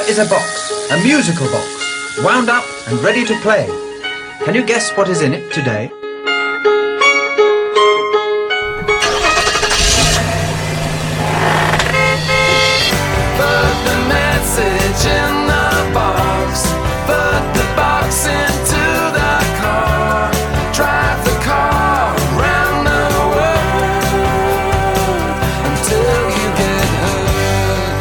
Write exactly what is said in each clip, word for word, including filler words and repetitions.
is a box, a musical box, wound up and ready to play. Can you guess what is in it today? Put the message in the box. Put the box into the car. Drive the car around the world until you get hurt.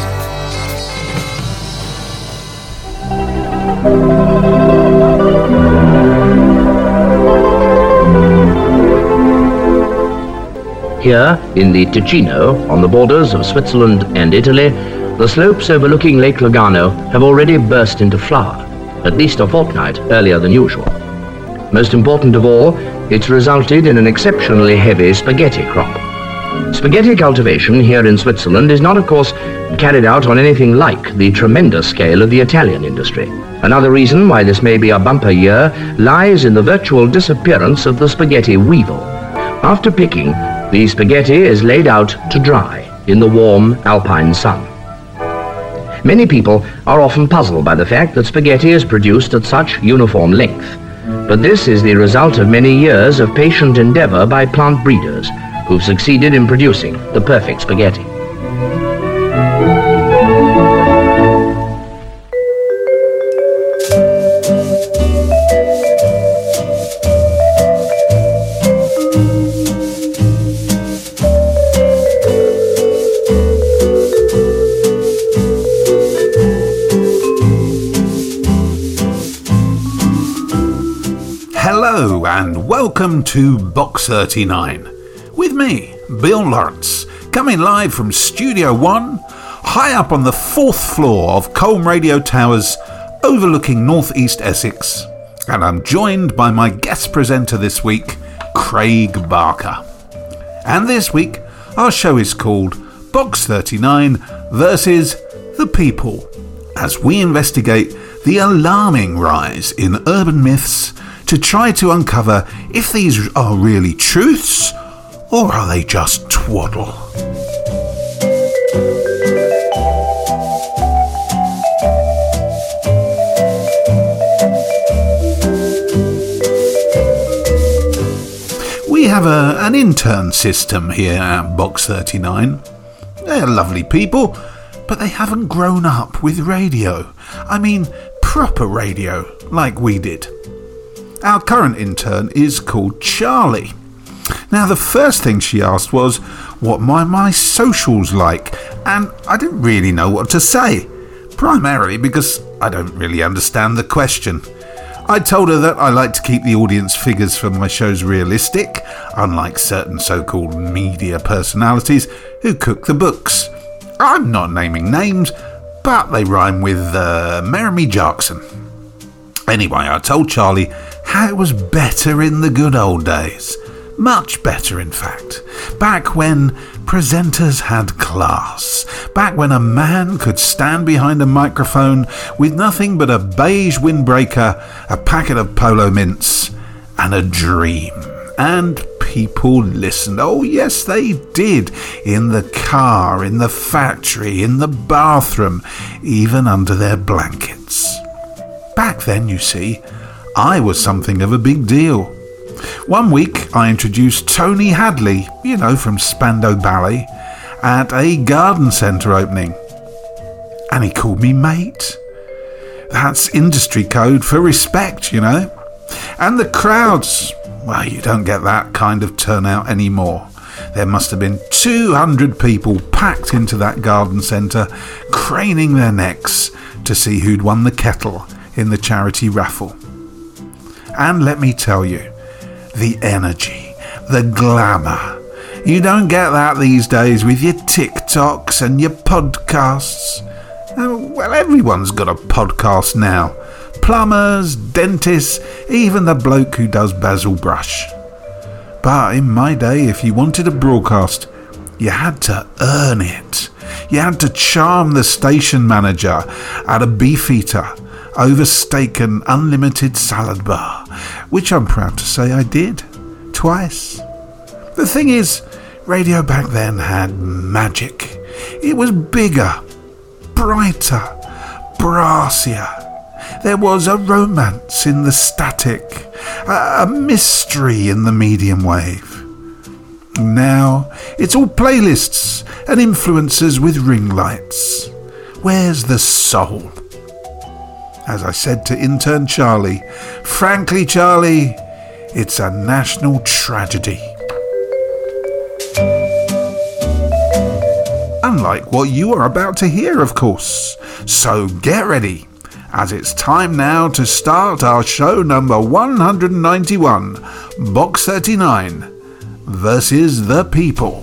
Here, in the Ticino, on the borders of Switzerland and Italy, the slopes overlooking Lake Lugano have already burst into flower, at least a fortnight earlier than usual. Most important of all, it's resulted in an exceptionally heavy spaghetti crop. Spaghetti cultivation here in Switzerland is not, of course, carried out on anything like the tremendous scale of the Italian industry. Another reason why this may be a bumper year lies in the virtual disappearance of the spaghetti weevil. After picking, the spaghetti is laid out to dry in the warm alpine sun. Many people are often puzzled by the fact that spaghetti is produced at such uniform length. But this is the result of many years of patient endeavor by plant breeders who've succeeded in producing the perfect spaghetti. Hello and welcome to Box thirty-nine with me, Bill Lawrence, coming live from Studio One, high up on the fourth floor of Colm Radio Towers overlooking North East Essex, and I'm joined by my guest presenter this week, Craig Barker. And this week our show is called Box thirty-nine versus The People, as we investigate the alarming rise in urban myths to try to uncover if these are really truths or are they just twaddle. We have a, an intern system here at Box thirty-nine. They're lovely people, but they haven't grown up with radio. I mean, proper radio, like we did. Our current intern is called Charlie. Now, the first thing she asked was, what my my socials like? And I didn't really know what to say, primarily because I don't really understand the question. I told her that I like to keep the audience figures for my shows realistic, unlike certain so-called media personalities who cook the books. I'm not naming names, but they rhyme with uh, Jeremy Jackson. Anyway, I told Charlie how it was better in the good old days. Much better, in fact. Back when presenters had class. Back when a man could stand behind a microphone with nothing but a beige windbreaker, a packet of Polo Mints, and a dream. And people listened. Oh, yes, they did. In the car, in the factory, in the bathroom, even under their blankets. Back then, you see, I was something of a big deal. One week I introduced Tony Hadley, you know, from Spandau Ballet, at a garden centre opening. And he called me mate. That's industry code for respect, you know. And the crowds, well, you don't get that kind of turnout anymore. There must have been two hundred people packed into that garden centre, craning their necks to see who'd won the kettle in the charity raffle. And let me tell you, the energy, the glamour, you don't get that these days with your TikToks and your podcasts. Well, everyone's got a podcast now. Plumbers, dentists, even the bloke who does Basil Brush. But in my day, if you wanted a broadcast, you had to earn it. You had to charm the station manager at a Beefeater over steak and unlimited salad bar, which I'm proud to say I did, twice. The thing is, radio back then had magic. It was bigger, brighter, brassier. There was a romance in the static, a, a mystery in the medium wave. Now it's all playlists and influencers with ring lights. Where's the soul? As I said to intern Charlie, frankly, Charlie, it's a national tragedy. Unlike what you are about to hear, of course. So get ready, as it's time now to start our show number one hundred ninety-one, Box thirty-nine, versus the People.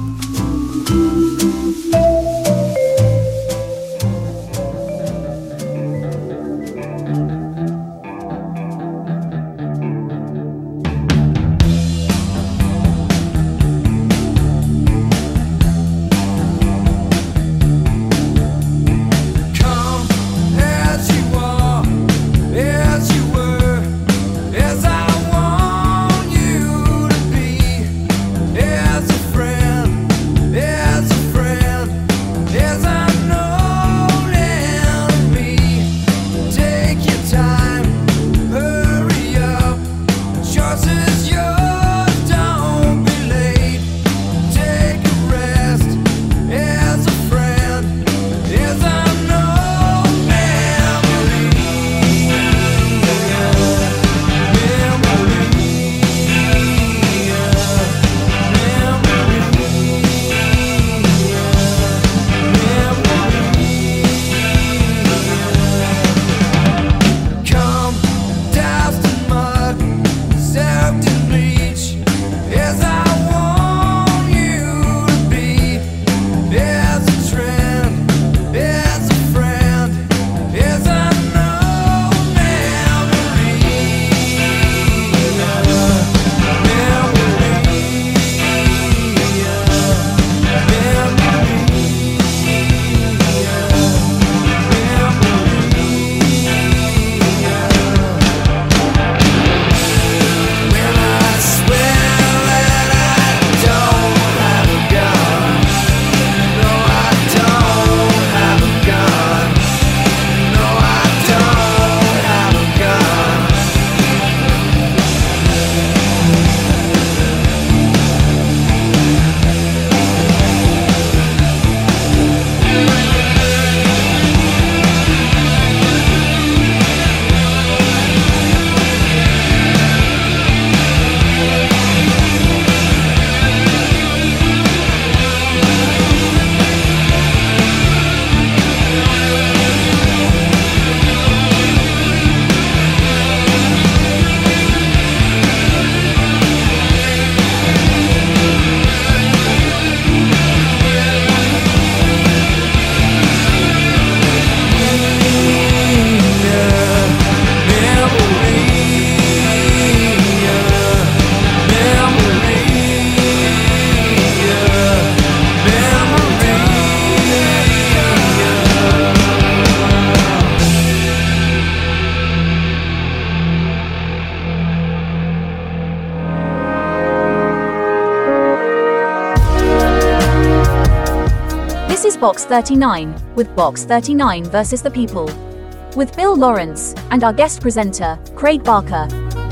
This is Box thirty-nine, with Box thirty-nine versus the People. With Bill Lawrence, and our guest presenter, Craig Barker.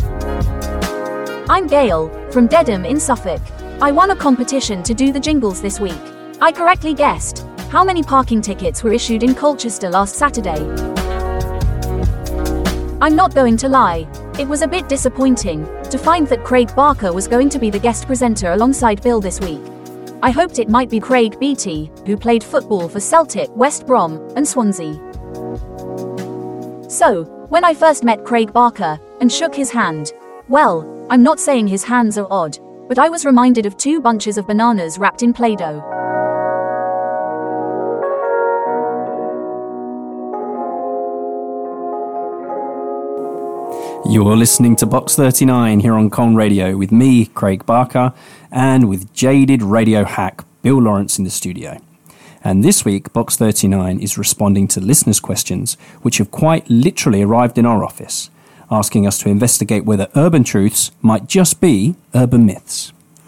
I'm Gail, from Dedham in Suffolk. I won a competition to do the jingles this week. I correctly guessed how many parking tickets were issued in Colchester last Saturday. I'm not going to lie, it was a bit disappointing to find that Craig Barker was going to be the guest presenter alongside Bill this week. I hoped it might be Craig Beattie, who played football for Celtic, West Brom, and Swansea. So, when I first met Craig Barker and shook his hand, well, I'm not saying his hands are odd, but I was reminded of two bunches of bananas wrapped in Play-Doh. You're listening to Box thirty-nine here on Con Radio with me, Craig Barker, and with jaded radio hack Bill Lawrence in the studio. And this week, Box thirty-nine is responding to listeners' questions, which have quite literally arrived in our office, asking us to investigate whether urban truths might just be urban myths.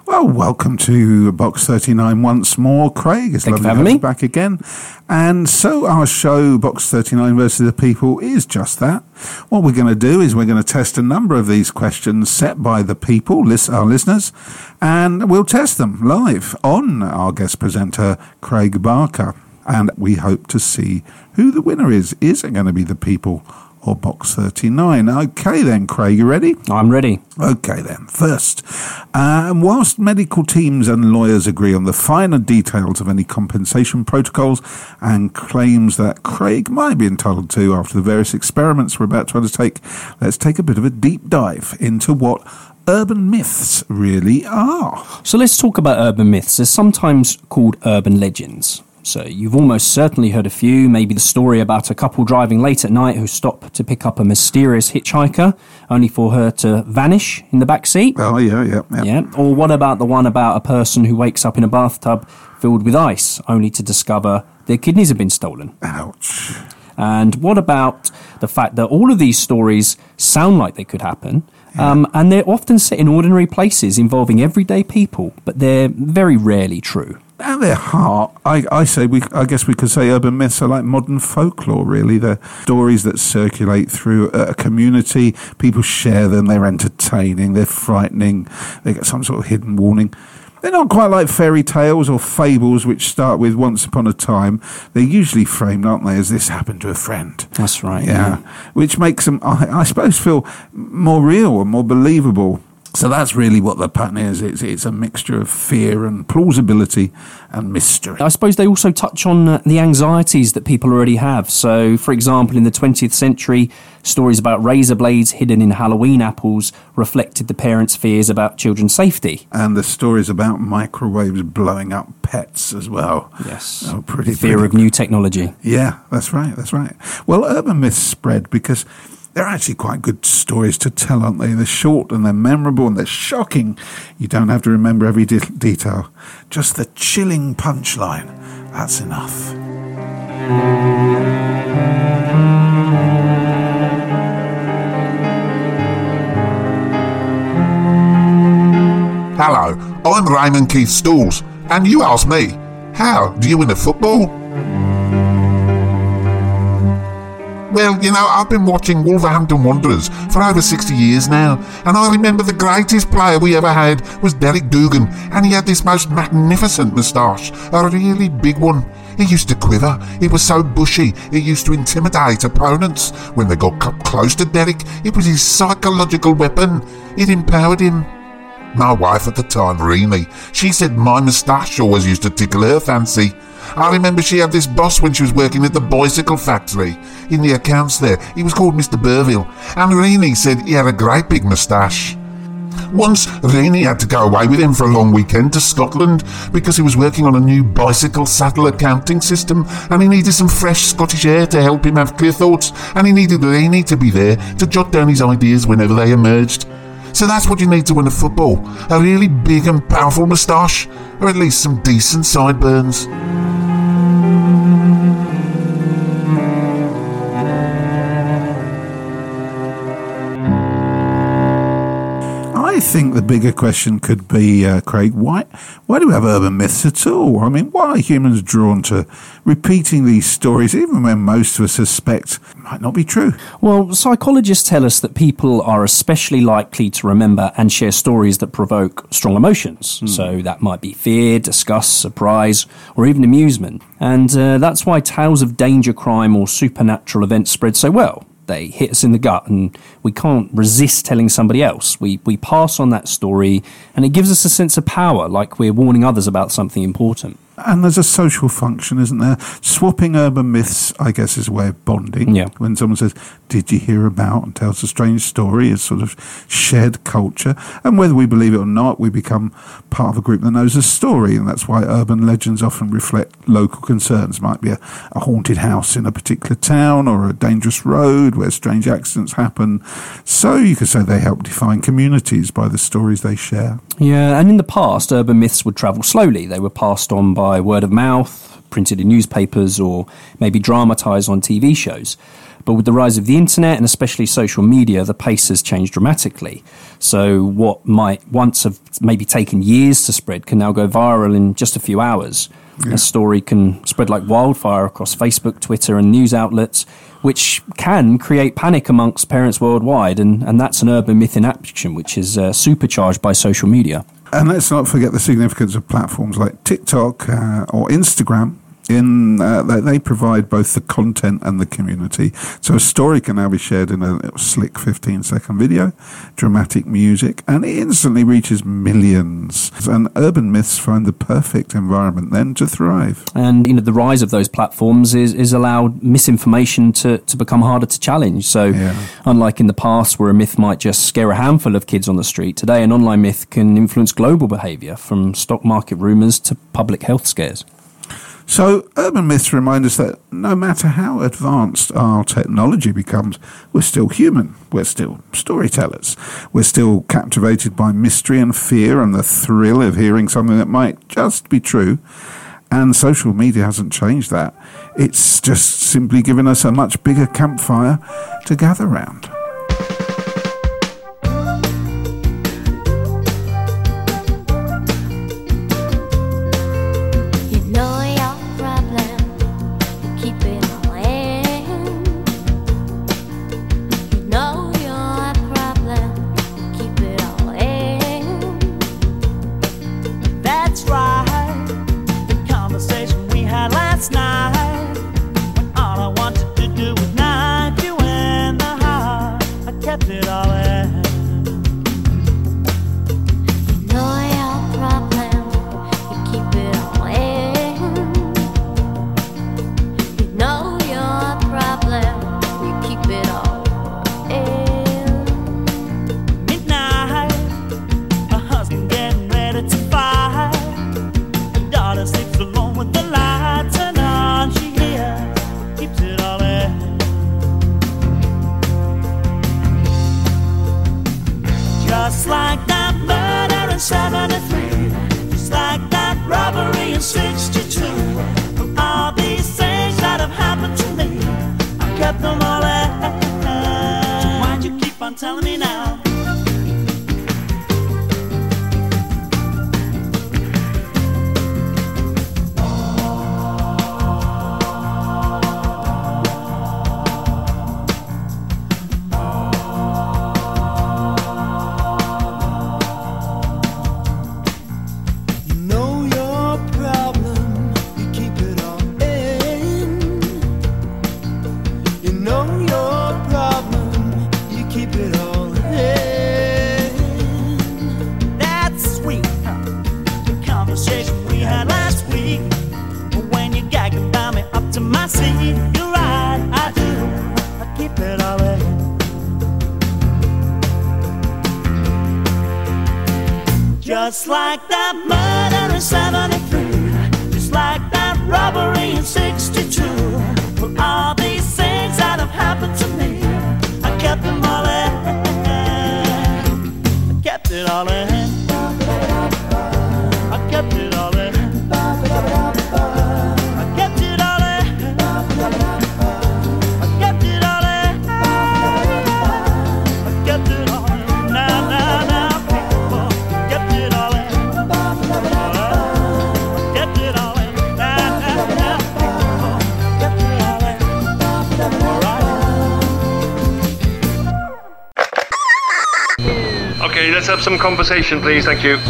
Well, welcome to Box thirty-nine once more, Craig. It's Thank you lovely for to having have you me. back again. And so our show, Box thirty-nine versus the People, is just that. What we're going to do is we're going to test a number of these questions set by the people, lis- our listeners, and we'll test them live on our guest presenter, Craig Barker. And we hope to see who the winner is. Is it going to be the People or Box thirty-nine? Okay then, Craig, you ready? I'm ready. Okay then, first, uh, whilst medical teams and lawyers agree on the finer details of any compensation protocols and claims that Craig might be entitled to after the various experiments we're about to undertake, let's take a bit of a deep dive into what urban myths really are. So let's talk about urban myths. They're sometimes called urban legends. So you've almost certainly heard a few, maybe the story about a couple driving late at night who stop to pick up a mysterious hitchhiker, only for her to vanish in the back seat. Oh, yeah, yeah, yeah. Yeah. Or what about the one about a person who wakes up in a bathtub filled with ice, only to discover their kidneys have been stolen? Ouch. And what about the fact that all of these stories sound like they could happen, yeah. um, and they're often set in ordinary places involving everyday people, but they're very rarely true. At their heart, I, I say we. I guess we could say urban myths are like modern folklore, really. They're stories that circulate through a community. People share them. They're entertaining. They're frightening. They get some sort of hidden warning. They're not quite like fairy tales or fables, which start with once upon a time. They're usually framed, aren't they, as this happened to a friend. That's right. Yeah, yeah. Which makes them, I, I suppose, feel more real and more believable. So that's really what the pattern is. It's, it's a mixture of fear and plausibility and mystery. I suppose they also touch on uh, the anxieties that people already have. So, for example, in the twentieth century, stories about razor blades hidden in Halloween apples reflected the parents' fears about children's safety. And the stories about microwaves blowing up pets as well. Yes. Oh, pretty the fear pretty. of new technology. Yeah, that's right, that's right. Well, urban myths spread because they're actually quite good stories to tell, aren't they? They're short and they're memorable and they're shocking. You don't have to remember every de- detail. Just the chilling punchline. That's enough. Hello, I'm Raymond Keith Stools, and you asked me, how do you win a football? Well, you know, I've been watching Wolverhampton Wanderers for over sixty years now, and I remember the greatest player we ever had was Derek Dougan, and he had this most magnificent moustache, a really big one. He used to quiver, it was so bushy, it used to intimidate opponents. When they got up close to Derek, it was his psychological weapon. It empowered him. My wife at the time, Reenie, she said my moustache always used to tickle her fancy. I remember she had this boss when she was working at the bicycle factory. In the accounts there, he was called Mister Burville, and Reenie said he had a great big moustache. Once, Reenie had to go away with him for a long weekend to Scotland because he was working on a new bicycle saddle accounting system, and he needed some fresh Scottish air to help him have clear thoughts, and he needed Reenie to be there to jot down his ideas whenever they emerged. So that's what you need to win a football, a really big and powerful moustache, or at least some decent sideburns. I think the bigger question could be, uh, Craig, why why do we have urban myths at all? I mean, why are humans drawn to repeating these stories even when most of us suspect might not be true? Well, psychologists tell us that people are especially likely to remember and share stories that provoke strong emotions. Mm. So that might be fear, disgust, surprise, or even amusement. And uh, that's why tales of danger, crime, or supernatural events spread so well. They hit us in the gut and we can't resist telling somebody else. We we pass on that story and it gives us a sense of power, like we're warning others about something important. And there's a social function, isn't there? Swapping urban myths, I guess, is a way of bonding. Yeah. When someone says, did you hear about, and tells a strange story, it's sort of shared culture. And whether we believe it or not, we become part of a group that knows a story. And that's why urban legends often reflect local concerns. Might be a, a haunted house in a particular town or a dangerous road where strange accidents happen. So you could say they help define communities by the stories they share. Yeah, and in the past, urban myths would travel slowly. They were passed on by word of mouth, printed in newspapers, or maybe dramatised on T V shows. But with the rise of the internet and especially social media, the pace has changed dramatically. So what might once have maybe taken years to spread can now go viral in just a few hours. Yeah. A story can spread like wildfire across Facebook, Twitter and news outlets, which can create panic amongst parents worldwide. And, and that's an urban myth in action, which is uh, supercharged by social media. And let's not forget the significance of platforms like TikTok uh, or Instagram. In uh, they, they provide both the content and the community. So a story can now be shared in a little slick fifteen-second video, dramatic music, and it instantly reaches millions. And urban myths find the perfect environment then to thrive. And you know, the rise of those platforms is, is allowed misinformation to, to become harder to challenge. So yeah. Unlike in the past where a myth might just scare a handful of kids on the street, today an online myth can influence global behaviour, from stock market rumours to public health scares. So urban myths remind us that no matter how advanced our technology becomes, we're still human, we're still storytellers, we're still captivated by mystery and fear and the thrill of hearing something that might just be true. And social media hasn't changed that. It's just simply given us a much bigger campfire to gather round. Just like that murder in seventy-three, just like that robbery in sixty-two. From all these things that have happened to me, I kept them all in. So why'd you keep on telling me now? Just like that murder in seventy-three, just like that robbery in sixty-two. Well, all these things that have happened to me, I kept them all in. I kept it all in. I kept it all in. I kept it all in. I kept it all in. I kept it all in. Now, now, now. Okay, let's have some conversation, please. Thank you.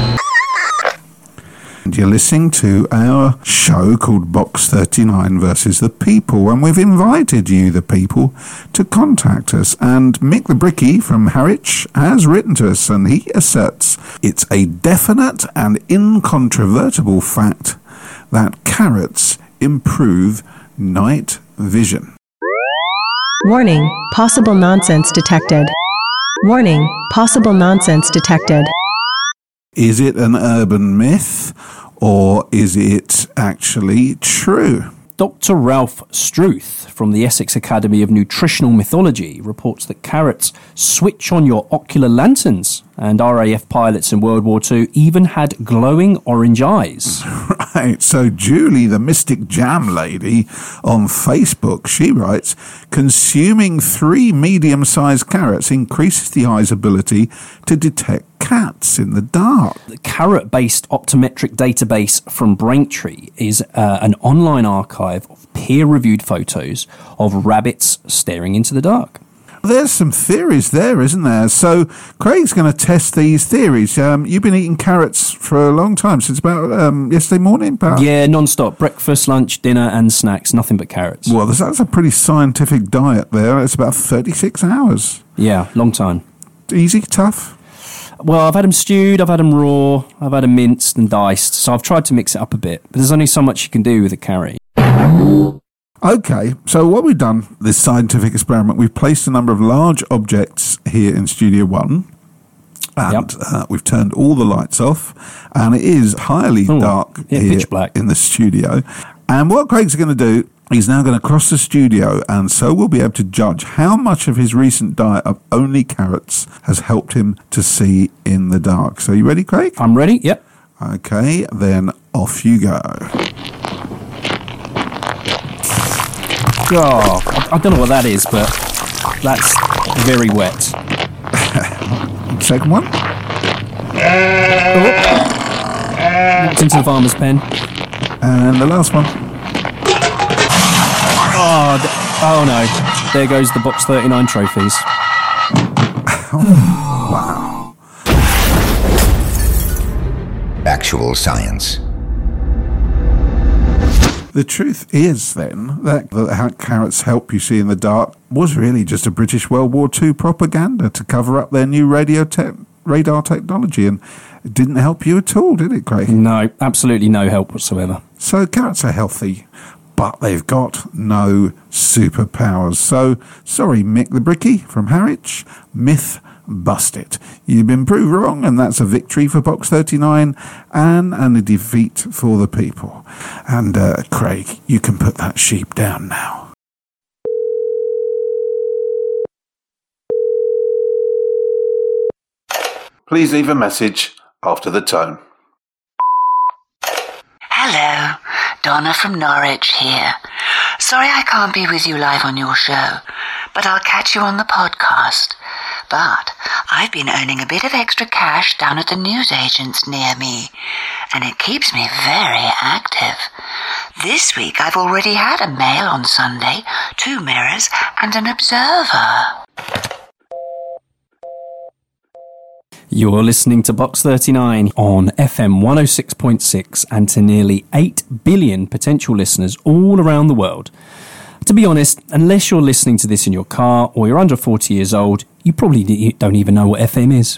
And you're listening to our show called Box thirty-nine versus the People, and we've invited you, the people, to contact us. And Mick the Bricky from Harwich has written to us, and he asserts it's a definite and incontrovertible fact that carrots improve night vision. Warning, possible nonsense detected. Warning, possible nonsense detected. Is it an urban myth, or is it actually true? Doctor Ralph Struth from the Essex Academy of Nutritional Mythology reports that carrots switch on your ocular lanterns, and R A F pilots in World War Two even had glowing orange eyes. Right, so Julie, the Mystic Jam Lady, on Facebook, she writes, consuming three medium-sized carrots increases the eye's ability to detect cats in the dark. The carrot-based optometric database from Braintree is uh, an online archive of peer-reviewed photos of rabbits staring into the dark. There's some theories there, isn't there? So Craig's going to test these theories. Um, you've been eating carrots for a long time, since about um, yesterday morning, perhaps? Yeah, non-stop. Breakfast, lunch, dinner and snacks, nothing but carrots. Well, that's a pretty scientific diet there. It's about thirty-six hours. Yeah, long time. Easy, tough? Well, I've had them stewed, I've had them raw, I've had them minced and diced, so I've tried to mix it up a bit. But there's only so much you can do with a carrot. Okay, so what we've done, this scientific experiment, we've placed a number of large objects here in Studio One, and Yep. uh, we've turned all the lights off, and it is highly Ooh, dark yeah, here pitch black. in the studio. And what Craig's going to do, he's now going to cross the studio, and so we'll be able to judge how much of his recent diet of only carrots has helped him to see in the dark. So you ready, Craig? I'm ready, yep. Okay, then off you go. Oh, I, I don't know what that is, but that's very wet. Second one. Walked into the farmer's pen. And the last one. Oh, th- oh no. There goes the Box thirty-nine trophies. Wow. Actual science. The truth is, then, that the, how carrots help you see in the dark was really just a British World War Two propaganda to cover up their new radio te- radar technology, and it didn't help you at all, did it, Craig? No, absolutely no help whatsoever. So carrots are healthy, but they've got no superpowers. So, sorry, Mick the Bricky from Harwich, myth busted. You've been proved wrong, and that's a victory for Box thirty-nine and, and a defeat for the people. And, uh, Craig, you can put that sheep down now. Please leave a message after the tone. Hello, Donna from Norwich here. Sorry I can't be with you live on your show, but I'll catch you on the podcast. But I've been earning a bit of extra cash down at the newsagents near me, and it keeps me very active. This week I've already had a Mail on Sunday, two Mirrors, and an Observer. You're listening to Box thirty-nine on F M one oh six point six and to nearly eight billion potential listeners all around the world. To be honest, unless you're listening to this in your car or you're under forty years old, you probably don't even know what F M is.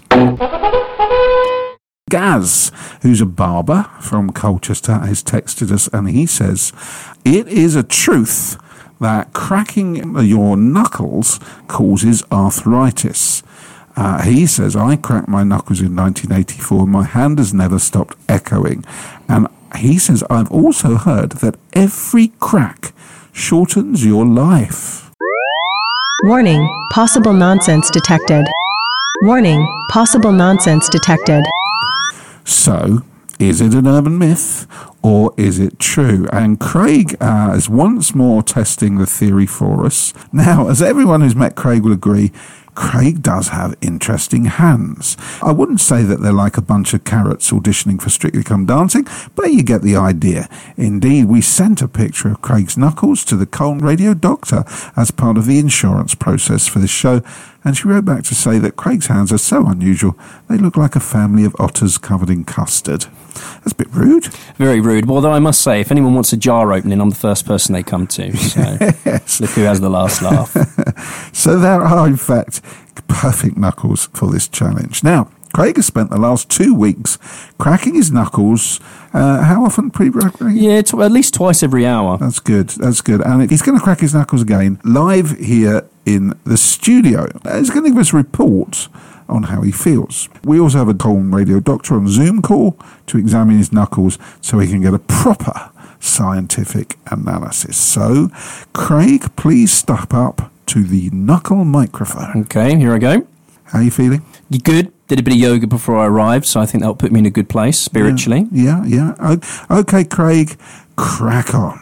Gaz, who's a barber from Colchester, has texted us, and he says, it is a truth that cracking your knuckles causes arthritis. Uh, he says, I cracked my knuckles in nineteen eighty-four, and my hand has never stopped echoing. And he says, I've also heard that every crack shortens your life. Warning, possible nonsense detected. Warning, possible nonsense detected. So, is it an urban myth or is it true? And Craig uh, is once more testing the theory for us. Now, as everyone who's met Craig will agree, Craig does have interesting hands. I wouldn't say that they're like a bunch of carrots auditioning for Strictly Come Dancing, but you get the idea. Indeed, we sent a picture of Craig's knuckles to the Colne Radio doctor as part of the insurance process for this show, and she wrote back to say that Craig's hands are so unusual, they look like a family of otters covered in custard. That's a bit rude. Very rude. Although I must say, if anyone wants a jar opening, I'm the first person they come to. So Yes. look who has the last laugh. So there are, in fact, perfect knuckles for this challenge. Now, Craig has spent the last two weeks cracking his knuckles. Uh, how often pre-recording? Yeah, t- at least twice every hour. That's good. That's good. And he's going to crack his knuckles again live here in the studio. He's going to give us a report on how he feels. We also have a Colne Radio doctor on Zoom call to examine his knuckles so he can get a proper scientific analysis. So, Craig, please step up to the knuckle microphone. Okay, here I go. How are you feeling? You good? Did a bit of yoga before I arrived, so I think that'll put me in a good place spiritually. Yeah, yeah. yeah. O- okay, Craig, crack on.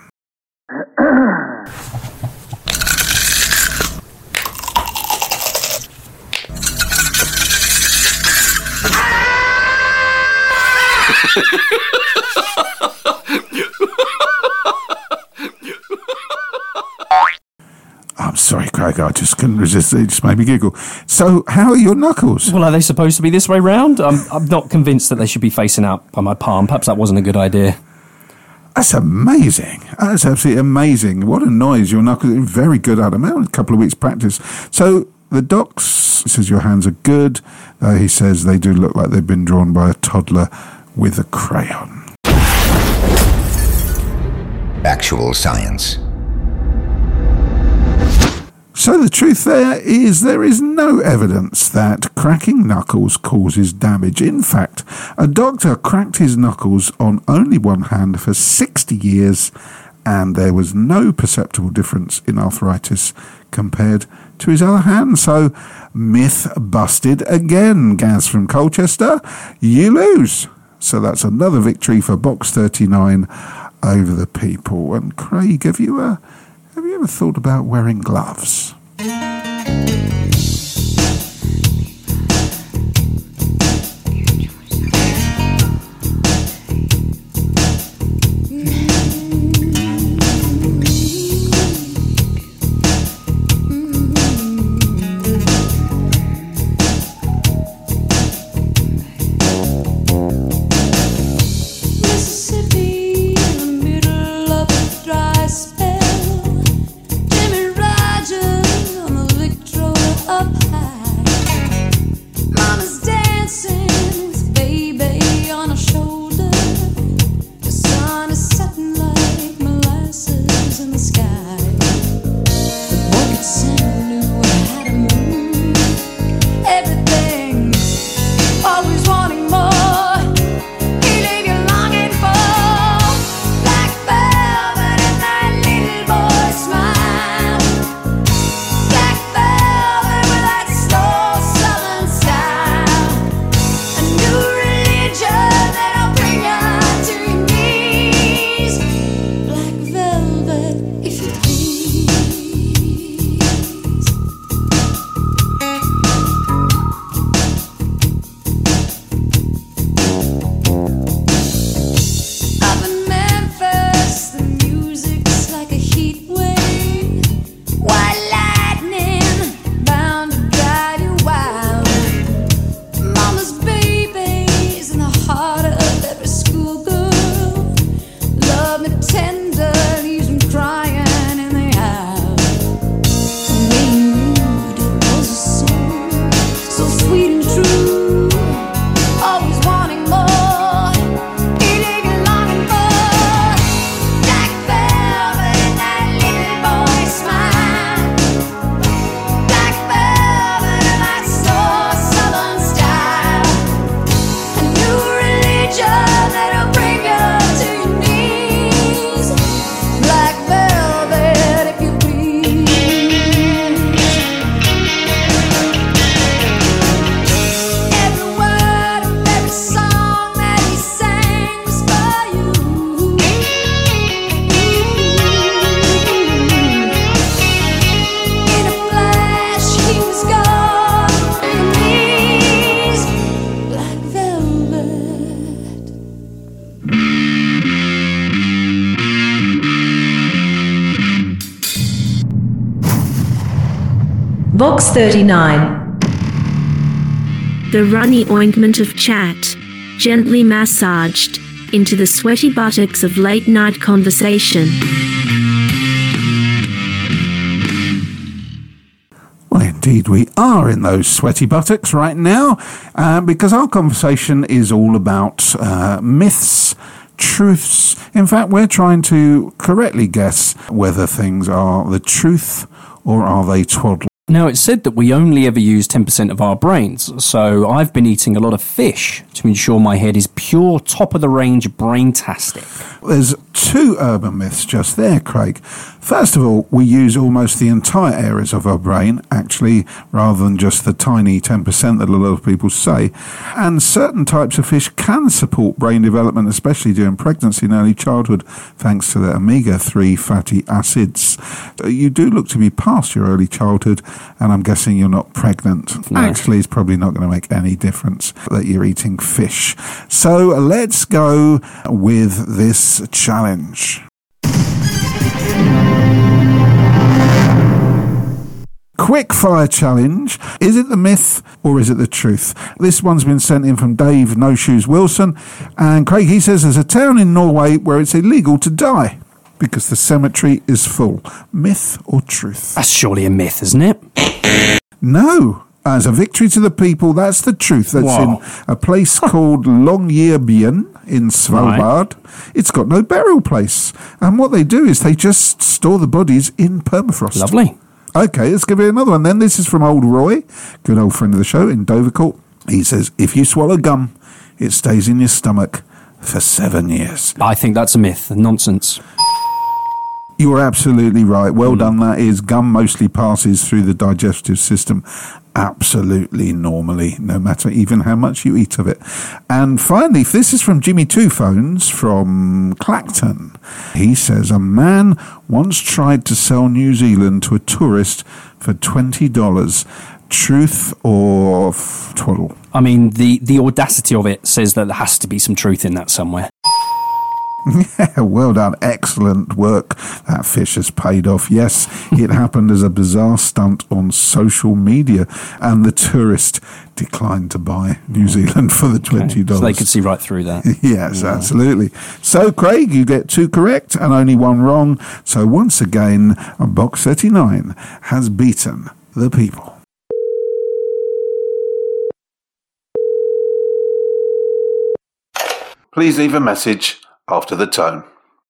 I'm sorry, Craig, I just couldn't resist. It just made me giggle. So, how are your knuckles? Well, are they supposed to be this way round? I'm, I'm not convinced that they should be facing out by my palm. Perhaps that wasn't a good idea. That's amazing. That's absolutely amazing. What a noise. Your knuckles are very good at them. A couple of weeks practice. So, the doc says your hands are good. Uh, he says they do look like they've been drawn by a toddler with a crayon. Actual science. So the truth there is there is no evidence that cracking knuckles causes damage. In fact, a doctor cracked his knuckles on only one hand for sixty years, and there was no perceptible difference in arthritis compared to his other hand. So, myth busted again. Gaz from Colchester, you lose. So that's another victory for Box thirty-nine over the people. And Craig, have you uh, have you ever thought about wearing gloves? Box thirty-nine. The runny ointment of chat, gently massaged into the sweaty buttocks of late-night conversation. Well, indeed we are in those sweaty buttocks right now, uh, because our conversation is all about uh, myths, truths. In fact, we're trying to correctly guess whether things are the truth or are they twaddle. Now, it's said that we only ever use ten percent of our brains, so I've been eating a lot of fish to ensure my head is pure top-of-the-range brain-tastic. There's two urban myths just there, Craig. First of all, we use almost the entire areas of our brain, actually, rather than just the tiny ten percent that a lot of people say. And certain types of fish can support brain development, especially during pregnancy and early childhood, thanks to the omega three fatty acids. You do look to be past your early childhood, and I'm guessing you're not pregnant. No. Actually, it's probably not going to make any difference that you're eating fish. So let's go with this challenge. Quick fire challenge. Is it the myth or is it the truth? This one's been sent in from Dave No Shoes Wilson. And Craig, he says there's a town in Norway where it's illegal to die because the cemetery is full. Myth or truth? That's surely a myth, isn't it? No. As a victory to the people, that's the truth. That's Wow. in a place called Longyearbyen in Svalbard. Right. It's got no burial place. And what they do is they just store the bodies in permafrost. Lovely. Okay, let's give it another one then. This is from old Roy, good old friend of the show in Dovercourt. He says, if you swallow gum, it stays in your stomach for seven years. I think that's a myth. Nonsense. You're absolutely right. Well mm. done, that is. Gum mostly passes through the digestive system absolutely normally, no matter even how much you eat of it. And finally, this is from Jimmy Two Phones from Clacton. He says, a man once tried to sell New Zealand to a tourist for twenty dollars. Truth or f- twaddle? I mean, the, the audacity of it says that there has to be some truth in that somewhere. Yeah, well done. Excellent work. That fish has paid off. Yes, it happened as a bizarre stunt on social media, and the tourist declined to buy New Zealand for the twenty dollars. Okay. So they could see right through that. Yes, yeah. Absolutely. So, Craig, you get two correct and only one wrong. So, once again, Box thirty-nine has beaten the people. Please leave a message after the tone.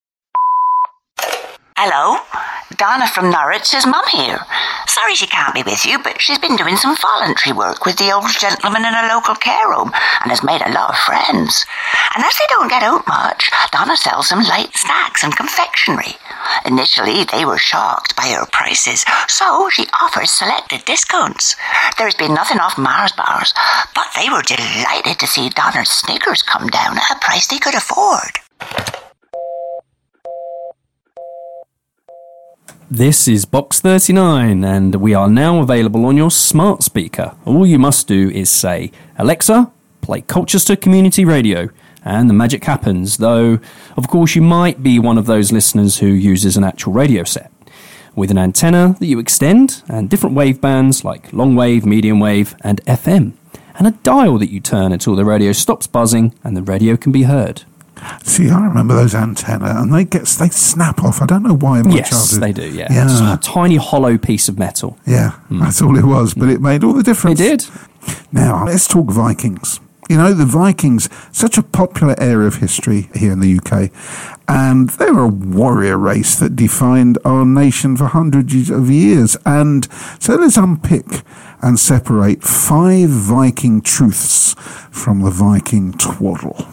Hello? Donna from Norwich's mum here. Sorry she can't be with you, but she's been doing some voluntary work with the old gentleman in a local care home and has made a lot of friends. And as they don't get out much, Donna sells them light snacks and confectionery. Initially, they were shocked by her prices, so she offers selected discounts. There's been nothing off Mars bars, but they were delighted to see Donna's Snickers come down at a price they could afford. This is Box thirty-nine, and we are now available on your smart speaker. All you must do is say, Alexa, play Colchester Community Radio, and the magic happens, though, of course, you might be one of those listeners who uses an actual radio set, with an antenna that you extend, and different wave bands like long wave, medium wave, and F M, and a dial that you turn until the radio stops buzzing and the radio can be heard. See, I remember those antenna, and they get they snap off. I don't know why in my yes, childhood. they do, yeah. yeah. Just a tiny hollow piece of metal. Yeah, mm. That's all it was, but it made all the difference. It did. Now, let's talk Vikings. You know, the Vikings, such a popular area of history here in the U K, and they were a warrior race that defined our nation for hundreds of years. And so let's unpick and separate five Viking truths from the Viking twaddle.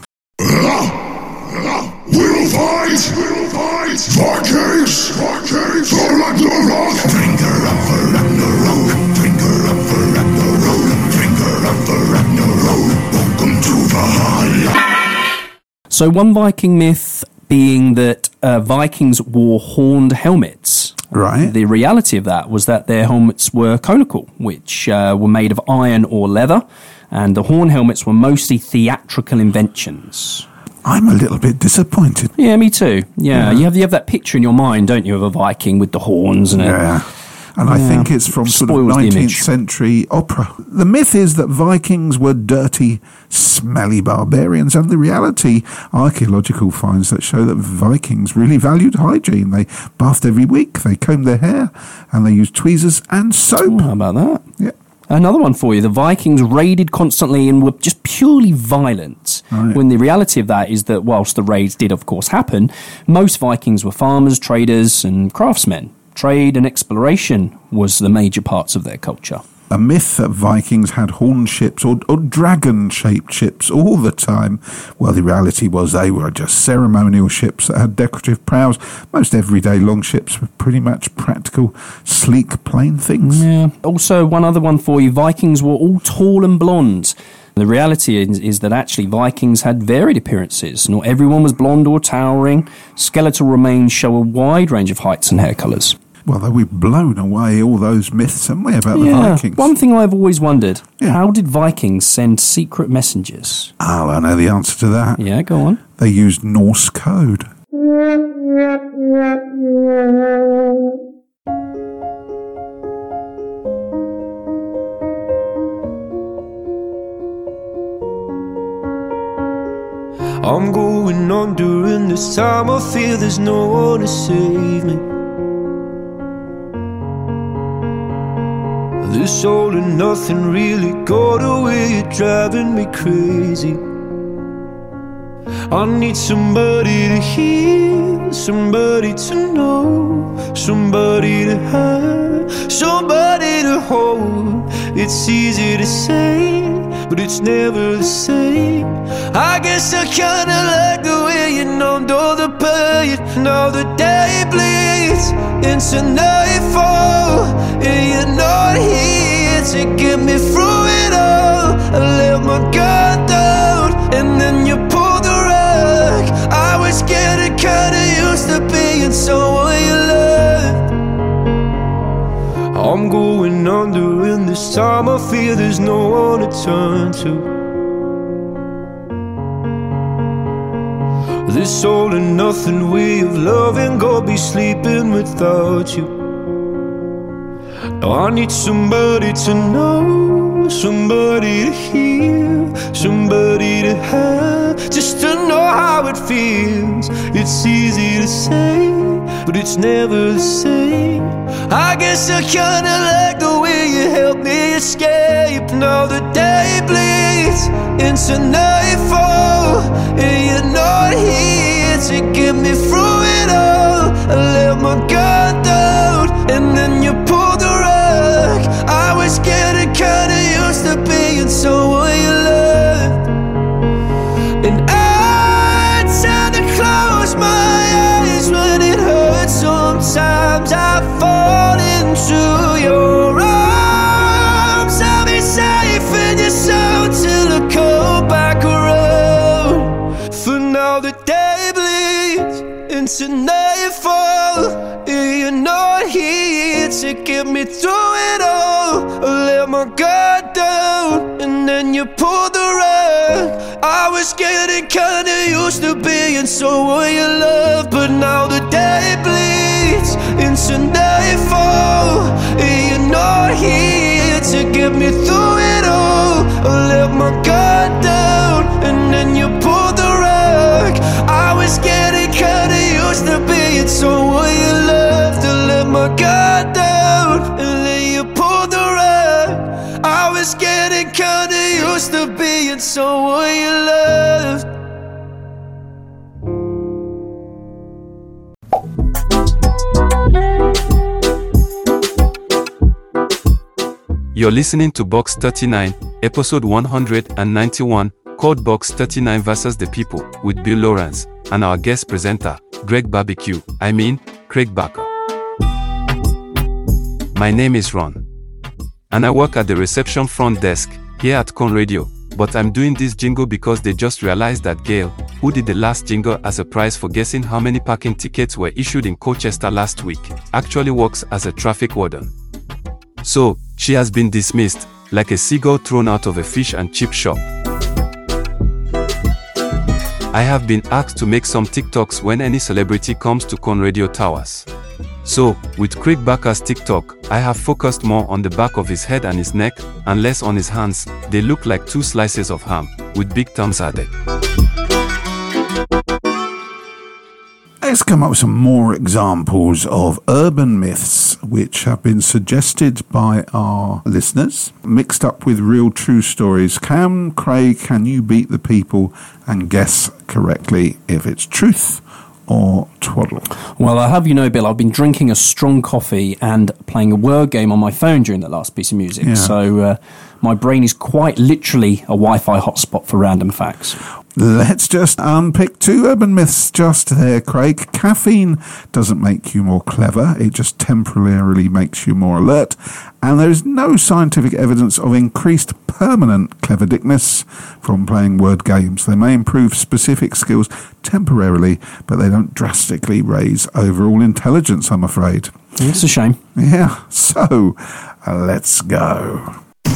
We'll fight! We'll fight! Vikings! Vikings! For Ragnarok! Finger up for Ragnarok! Finger up for Ragnarok! Finger up for Ragnarok! Welcome to Valhalla! So one Viking myth being that uh, Vikings wore horned helmets. Right. The reality of that was that their helmets were conical, which uh, were made of iron or leather, and the horn helmets were mostly theatrical inventions. I'm a little bit disappointed. Yeah, me too. Yeah, yeah. You have you have that picture in your mind, don't you, of a Viking with the horns and yeah. A, and yeah. I think it's from sort of nineteenth century opera. The myth is that Vikings were dirty, smelly barbarians, and the reality, archaeological finds that show that Vikings really valued hygiene. They bathed every week, they combed their hair, and they used tweezers and soap. Oh, how about that? Yeah. Another one for you. The Vikings raided constantly and were just purely violent. Right. When the reality of that is that whilst the raids did, of course, happen, most Vikings were farmers, traders and craftsmen, Trade and exploration was the major parts of their culture. A myth that Vikings had horned ships or, or dragon-shaped ships all the time. Well, the reality was they were just ceremonial ships that had decorative prows. Most everyday longships were pretty much practical, sleek, plain things. Yeah. Also, one other one for you. Vikings were all tall and blonde. The reality is, is that actually Vikings had varied appearances. Not everyone was blonde or towering. Skeletal remains show a wide range of heights and hair colours. Well, though we've blown away all those myths, haven't we, about yeah. the Vikings? One thing I've always wondered, yeah. how did Vikings send secret messengers? Oh, I know the answer to that. Yeah, go on. They used Norse code. I'm going on during this time. I feel there's no one to save me. This all and nothing really got away, you're driving me crazy. I need somebody to hear, somebody to know, somebody to have, somebody to hold. It's easy to say, but it's never the same. I guess I kinda like the way you numbed all the pain. Now the day bleeds into nightfall, and you're not here to get me through it all. I let my guard down, and then you pulled the rug. I was getting kinda used to being someone you loved. I'm going under, and this time I feel there's no one to turn to. This all and nothing way of loving, go be sleeping without you. Now I need somebody to know, somebody to hear, somebody to have, just to know how it feels. It's easy to say, but it's never the same. I guess I kinda like the way you helped me escape. Now the day bleeds into nightfall, and you're not here to get me through it all. I let my guard down, and then you pulled the rug. I was getting kinda used to being someone you loved, and I tend to close my eyes when it hurts. Sometimes I fall into your arms. I'll be safe in your soul till I come back around. For now the day bleeds into nightfall, and you're not here to get me through it all. I let my guard down, and then you pulled the rug. I was getting kinda used to being someone you love, but now the day bleeds into nightfall, and you're not here to get me through it all. I let my guard down, and then you pulled the rug. I was getting kinda used to being someone you loved. To let my guard down, and then you pulled the rug. I was getting kinda used to being someone you loved. You're listening to Box thirty-nine, episode one hundred ninety-one, called Box thirty-nine versus the People, with Bill Lawrence, and our guest presenter, Greg Barbecue, I mean, Craig Barker. My name is Ron, and I work at the reception front desk, here at Con Radio, but I'm doing this jingle because they just realized that Gail, who did the last jingle as a prize for guessing how many parking tickets were issued in Colchester last week, actually works as a traffic warden. So, she has been dismissed, like a seagull thrown out of a fish and chip shop. I have been asked to make some TikToks when any celebrity comes to Con Radio Towers. So, with Craig Barker's TikTok, I have focused more on the back of his head and his neck, and less on his hands. They look like two slices of ham, with big thumbs added. Let's come up with some more examples of urban myths which have been suggested by our listeners, mixed up with real true stories. Cam, Craig, can you beat the people and guess correctly if it's truth or twaddle? Well, I have you know, Bill, I've been drinking a strong coffee and playing a word game on my phone during that last piece of music. Yeah. So uh, my brain is quite literally a Wi-Fi hotspot for random facts. Let's just unpick two urban myths just there, Craig. Caffeine doesn't make you more clever, it just temporarily makes you more alert. And there is no scientific evidence of increased permanent clever dickness from playing word games. They may improve specific skills temporarily, but they don't drastically raise overall intelligence, I'm afraid. It's a shame. Yeah, so uh, let's go.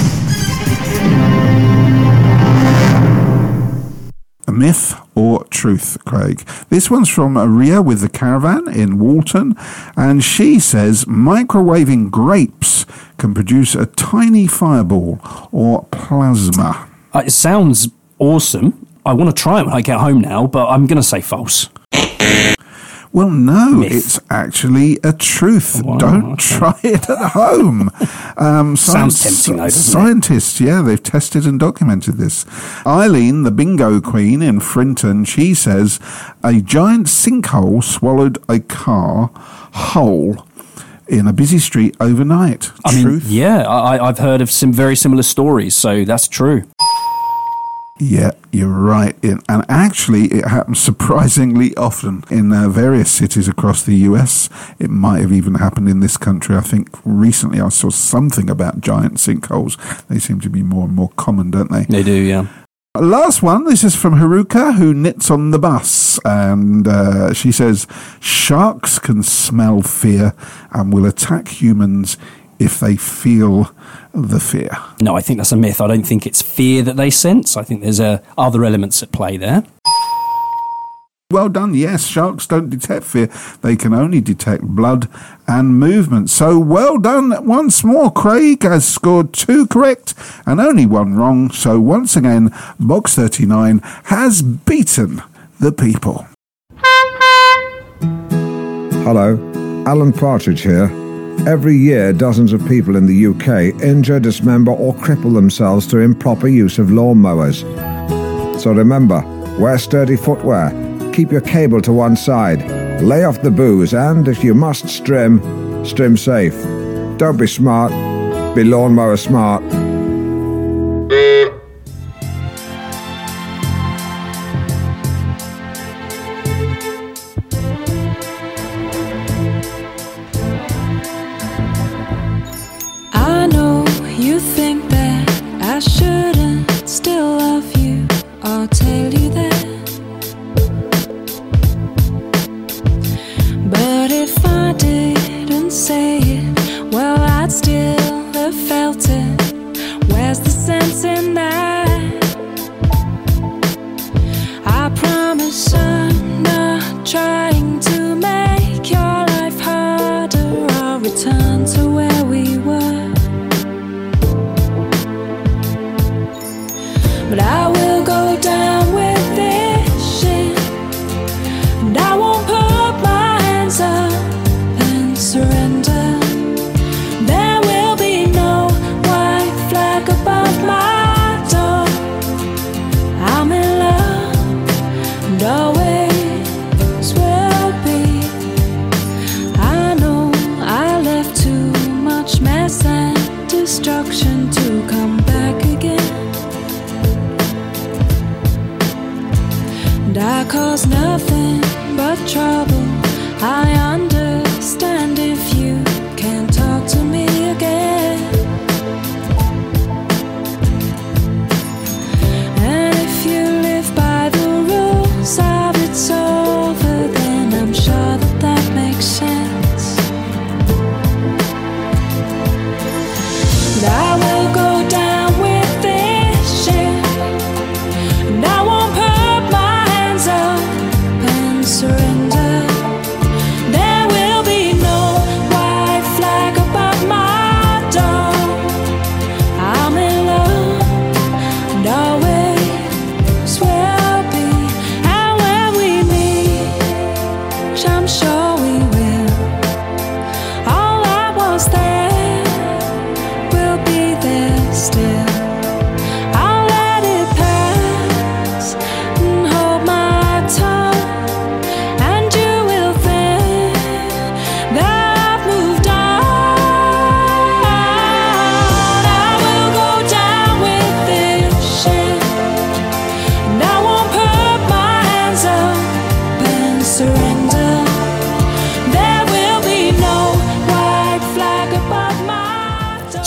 A myth or truth, Craig? This one's from Ria with the Caravan in Walton, and she says microwaving grapes can produce a tiny fireball or plasma. Uh, it sounds awesome. I want to try it when I get home now, but I'm going to say false. Well, no, Myth. It's actually a truth. Wow, Don't okay. try it at home. Um, Sounds science- tempting, though, doesn't it? Scientists, yeah, they've tested and documented this. Eileen, the bingo queen in Frinton, she says a giant sinkhole swallowed a car whole in a busy street overnight. I mean, Truth? yeah, I, I've heard of some very similar stories, so that's true. Yeah, you're right. It, and actually, it happens surprisingly often in uh, various cities across the U S. It might have even happened in this country. I think recently I saw something about giant sinkholes. They seem to be more and more common, don't they? They do, yeah. Last one, this is from Haruka, who knits on the bus, and uh, she says, sharks can smell fear and will attack humans if they feel the fear. No, I think that's a myth. I don't think it's fear that they sense. I think there's uh, other elements at play there. Well done, yes, sharks don't detect fear. They can only detect blood and movement. So well done once more. Craig has scored two correct and only one wrong. So once again, Box thirty-nine has beaten the people. Hello, Alan Partridge here. Every year, dozens of people in the U K injure, dismember or cripple themselves through improper use of lawnmowers. So remember, wear sturdy footwear, keep your cable to one side, lay off the booze, and if you must strim, strim safe. Don't be smart, be lawnmower smart. I know you think that I shouldn't still love you. I'll tell you that. But if I didn't say it, well, I'd still have felt it. Where's the sense in that? I promise I'm not trying to make your life harder. I'll return to where we were. But I will go down with this shit, and I won't put my hands up and surrender. There will be no white flag above my door. I'm in love and always will be. I know I left too much mess and destruction to come back again. And I cause nothing but trouble. I understand if you can't talk to me again. And if you live by the rules of it's over, then I'm sure that that makes sense. And I will go down with this shit, and I won't put my hands up and surrender. There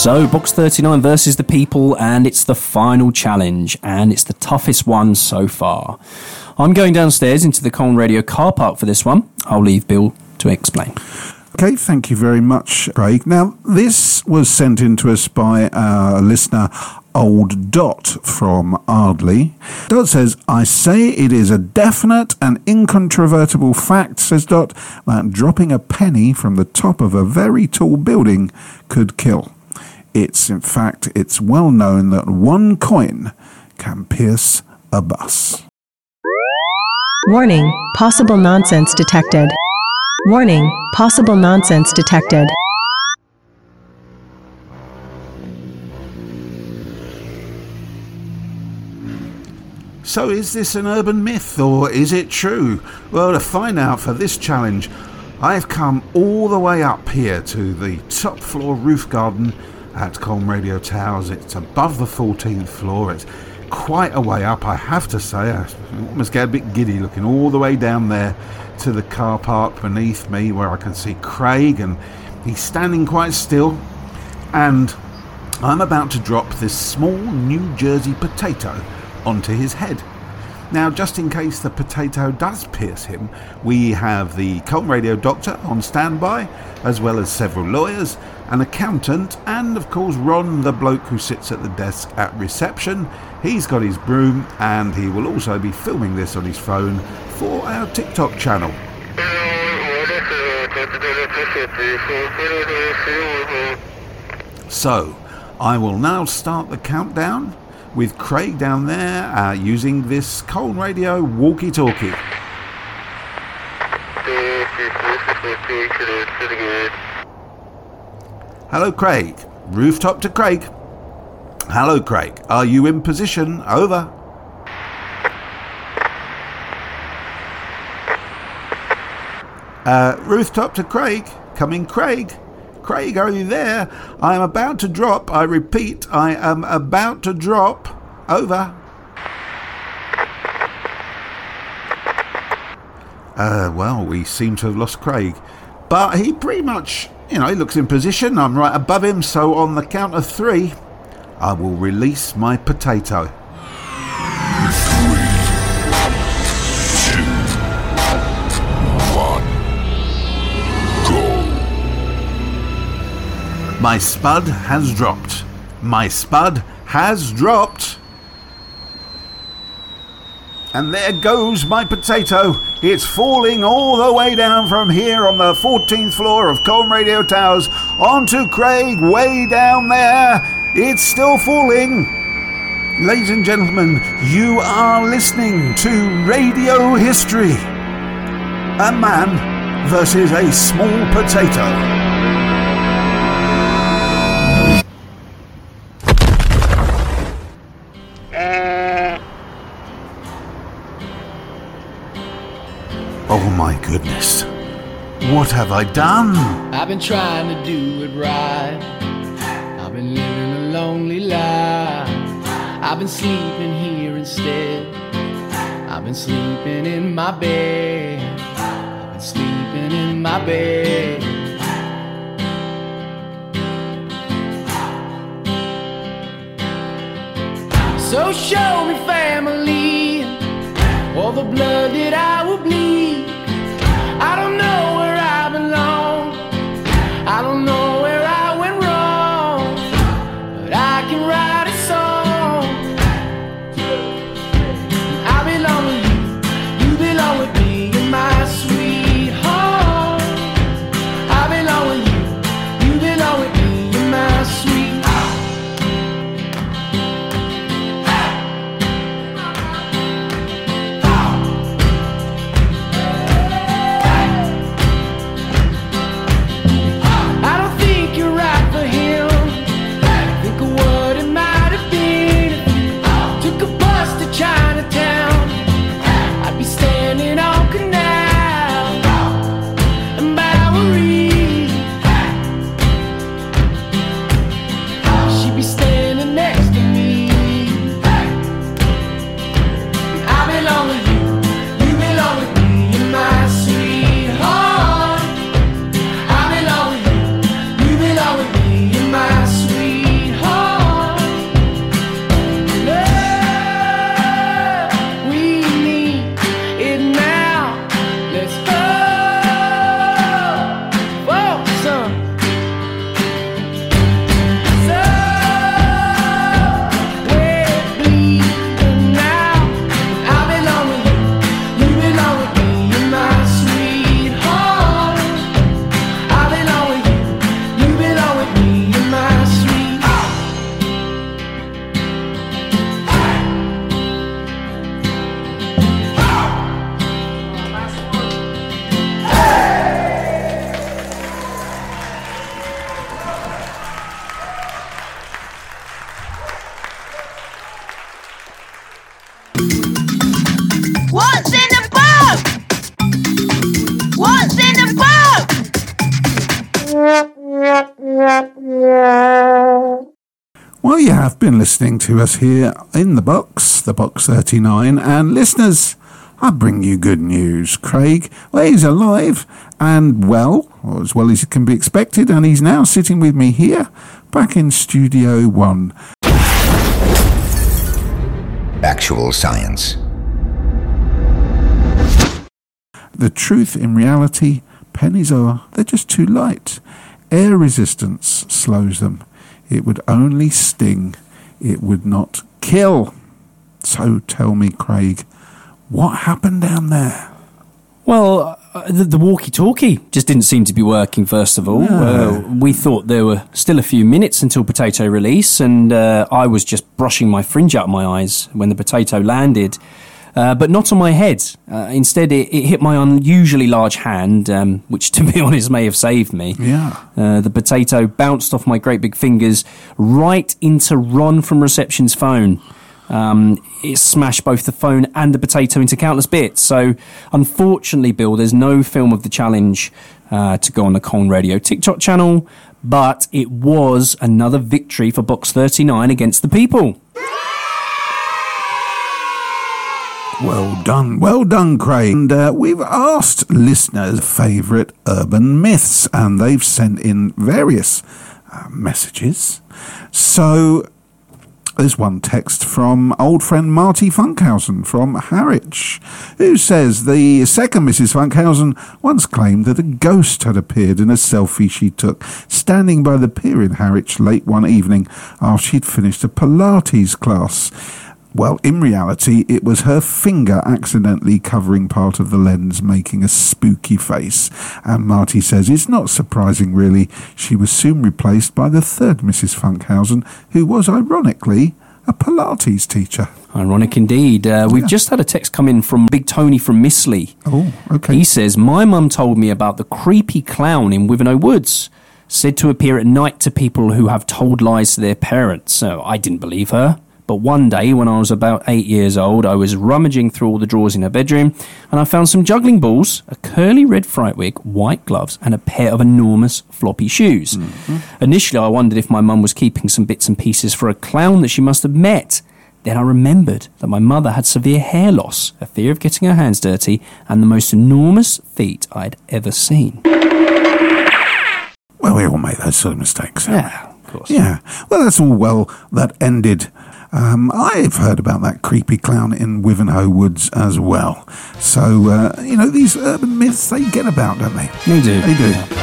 So, Box thirty-nine versus the people, and it's the final challenge, and it's the toughest one so far. I'm going downstairs into the Colne Radio car park for this one. I'll leave Bill to explain. Okay, thank you very much, Craig. Now, this was sent in to us by our listener, Old Dot from Ardley. Dot says, I say it is a definite and incontrovertible fact, says Dot, that dropping a penny from the top of a very tall building could kill. It's, in fact, it's well known that one coin can pierce a bus. Warning, possible nonsense detected. Warning, possible nonsense detected. So is this an urban myth or is it true? Well, to find out for this challenge, I've come all the way up here to the top floor roof garden at Colne Radio Towers. It's above the fourteenth floor. It's quite a way up, I have to say. I almost get a bit giddy looking all the way down there to the car park beneath me where I can see Craig, and he's standing quite still, and I'm about to drop this small New Jersey potato onto his head. Now, just in case the potato does pierce him, we have the Colne Radio doctor on standby, as well as several lawyers, an accountant, and of course Ron, the bloke who sits at the desk at reception. He's got his broom, and he will also be filming this on his phone for our TikTok channel. So, I will now start the countdown with Craig down there uh, using this Colne Radio walkie-talkie. Hello, Craig. Rooftop to Craig. Hello, Craig. Are you in position? Over. Uh, rooftop to Craig. Coming, Craig. Craig, are you there? I am about to drop. I repeat, I am about to drop. Over. Uh, well, we seem to have lost Craig. But he pretty much, you know, he looks in position. I'm right above him, so on the count of three, I will release my potato. My spud has dropped. My spud has dropped. And there goes my potato. It's falling all the way down from here on the fourteenth floor of Colne Radio Towers onto Craig way down there. It's still falling. Ladies and gentlemen, you are listening to Radio History. A man versus a small potato. Oh my goodness. What have I done? I've been trying to do it right. I've been living a lonely life. I've been sleeping here instead. I've been sleeping in my bed. I've been sleeping in my bed. So show me family, all the blood that I will bleed. I don't know where I belong. I don't know where I went wrong, but I can write a song. I belong with you, you belong with me, you're my sweet home. I belong with you, you belong with me, you're my sweet have been listening to us here in the box, the box thirty-nine, and listeners, I bring you good news. Craig, well, he's alive and well, or as well as can be expected, and he's now sitting with me here, back in Studio One. Actual science. The truth in reality, pennies are, they're just too light. Air resistance slows them. It would only sting. It would not kill. So tell me, Craig, what happened down there? Well, uh, the, the walkie-talkie just didn't seem to be working, first of all. No. Uh, we thought there were still a few minutes until potato release, and uh, I was just brushing my fringe out of my eyes when the potato landed. Uh, but not on my head. Uh, instead, it, it hit my unusually large hand, um, which, to be honest, may have saved me. Yeah. Uh, the potato bounced off my great big fingers right into Ron from reception's phone. Um, it smashed both the phone and the potato into countless bits. So, unfortunately, Bill, there's no film of the challenge uh, to go on the Con Radio TikTok channel, but it was another victory for Box thirty-nine against the people. Well done, well done, Craig. And uh, we've asked listeners' favourite urban myths, and they've sent in various uh, messages. So there's one text from old friend Marty Funkhausen from Harwich, who says the second Missus Funkhausen once claimed that a ghost had appeared in a selfie she took standing by the pier in Harwich late one evening after she'd finished a Pilates class. Well, in reality, it was her finger accidentally covering part of the lens, making a spooky face. And Marty says it's not surprising, really. She was soon replaced by the third Missus Funkhausen, who was, ironically, a Pilates teacher. Ironic indeed. Uh, we've Yeah. just had a text come in from Big Tony from Missley. Oh, okay. He says, my mum told me about the creepy clown in Wivenhoe Woods, said to appear at night to people who have told lies to their parents. So I didn't believe her. But one day, when I was about eight years old, I was rummaging through all the drawers in her bedroom, and I found some juggling balls, a curly red fright wig, white gloves, and a pair of enormous floppy shoes. Mm-hmm. Initially, I wondered if my mum was keeping some bits and pieces for a clown that she must have met. Then I remembered that my mother had severe hair loss, a fear of getting her hands dirty, and the most enormous feet I'd ever seen. Well, we all make those sort of mistakes. Yeah, of course. Yeah. Well, that's all well that ended. Um, I've heard about that creepy clown in Wivenhoe Woods as well. So, uh, you know, these urban myths, they get about, don't they? They do. They do. Yeah.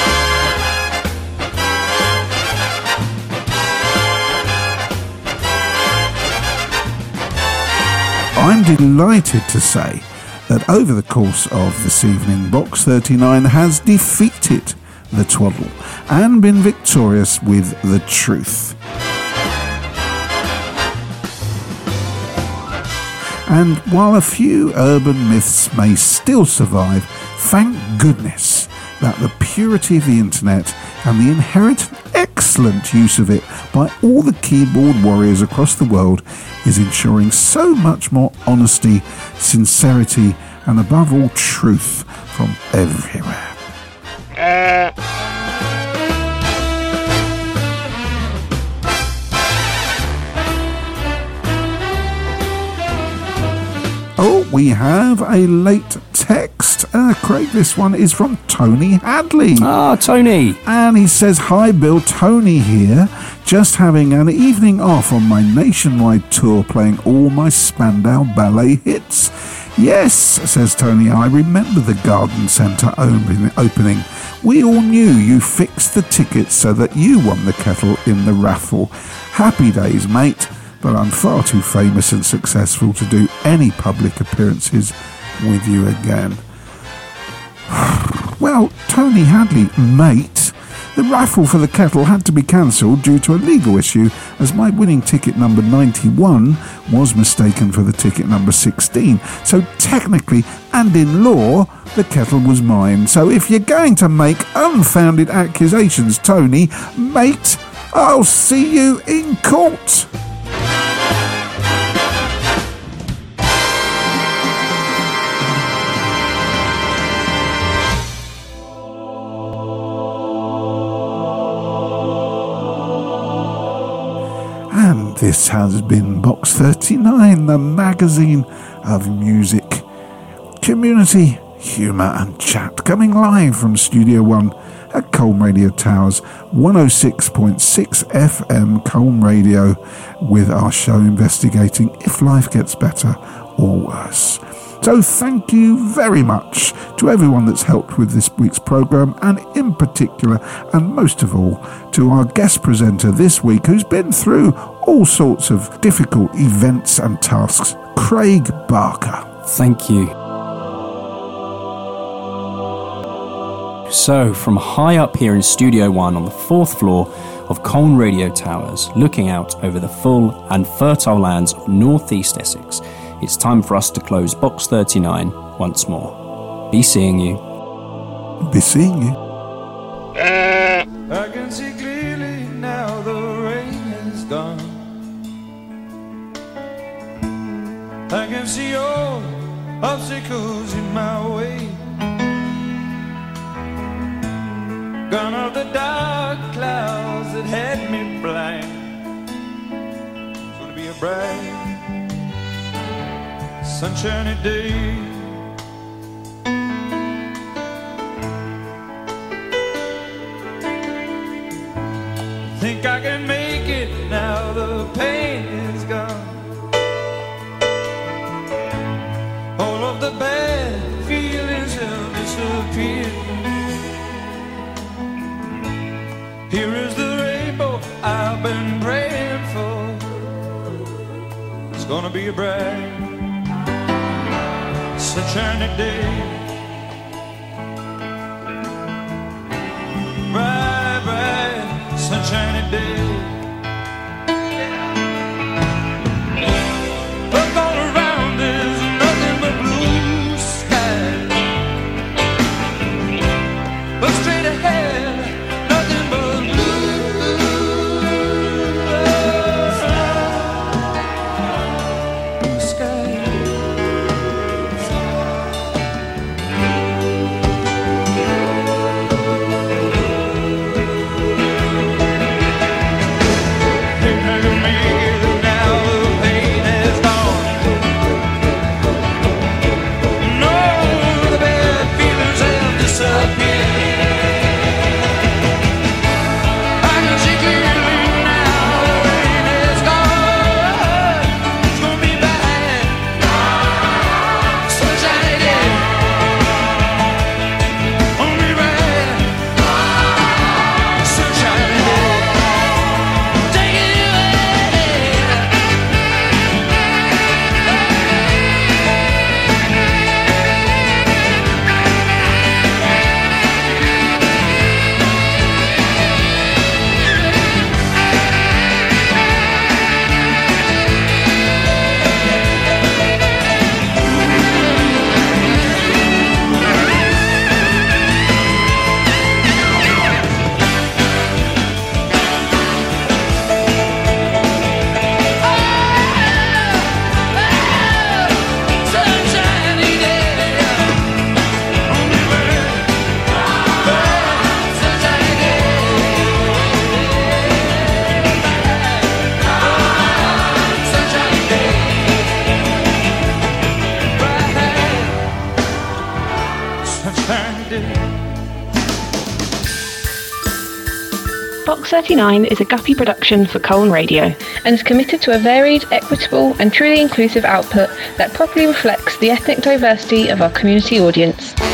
I'm delighted to say that over the course of this evening, Box thirty-nine has defeated the Twaddle and been victorious with the truth. And while a few urban myths may still survive, thank goodness that the purity of the internet and the inherent excellent use of it by all the keyboard warriors across the world is ensuring so much more honesty, sincerity, and above all truth from everywhere. Oh, we have a late text. Uh, Craig, this one is from Tony Hadley. Ah, Tony. And he says, hi Bill, Tony here. Just having an evening off on my nationwide tour playing all my Spandau Ballet hits. Yes, says Tony, I remember the Garden Centre opening. We all knew you fixed the tickets so that you won the kettle in the raffle. Happy days, mate. But I'm far too famous and successful to do any public appearances with you again. Well, Tony Hadley, mate, the raffle for the kettle had to be cancelled due to a legal issue, as my winning ticket number ninety-one was mistaken for the ticket number sixteen. So technically, and in law, the kettle was mine. So if you're going to make unfounded accusations, Tony, mate, I'll see you in court. This has been Box thirty-nine, the magazine of music, community, humour and chat, coming live from Studio One at Colne Radio Towers, one oh six point six F M Colne Radio, with our show investigating if life gets better or worse. So thank you very much to everyone that's helped with this week's programme, and in particular, and most of all, to our guest presenter this week, who's been through all sorts of difficult events and tasks, Craig Barker. Thank you. So, from high up here in Studio One on the fourth floor of Colne Radio Towers, looking out over the full and fertile lands of North East Essex, it's time for us to close Box thirty-nine once more. Be seeing you. Be seeing you. I can see clearly now the rain is gone. I can see all obstacles in my way. Gone are the dark clouds that had me blind. It's gonna be a bright, sunshiny day. Think I can make it now the pain is gone. All of the bad feelings have disappeared. Here is the rainbow I've been praying for. It's gonna be a bright, sunshiny day. Bright, bright, sunshiny day. Look all around, there's nothing but blue sky. Look straight ahead, nothing but blue sky. Box thirty-nine is a Guppy production for Colne Radio and is committed to a varied, equitable and truly inclusive output that properly reflects the ethnic diversity of our community audience.